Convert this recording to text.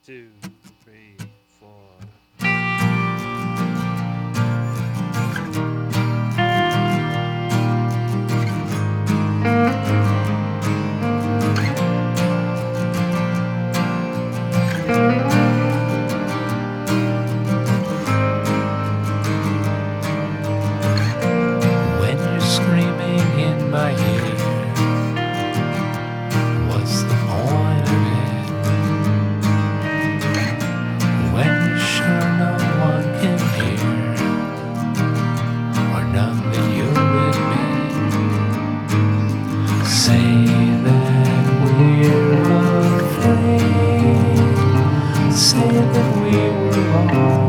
2, 3, 4. When you're screaming in my ear, what's the point of it? When you're sure no one can hear, or none that you'll admit, say that we're afraid, say that we were wrong.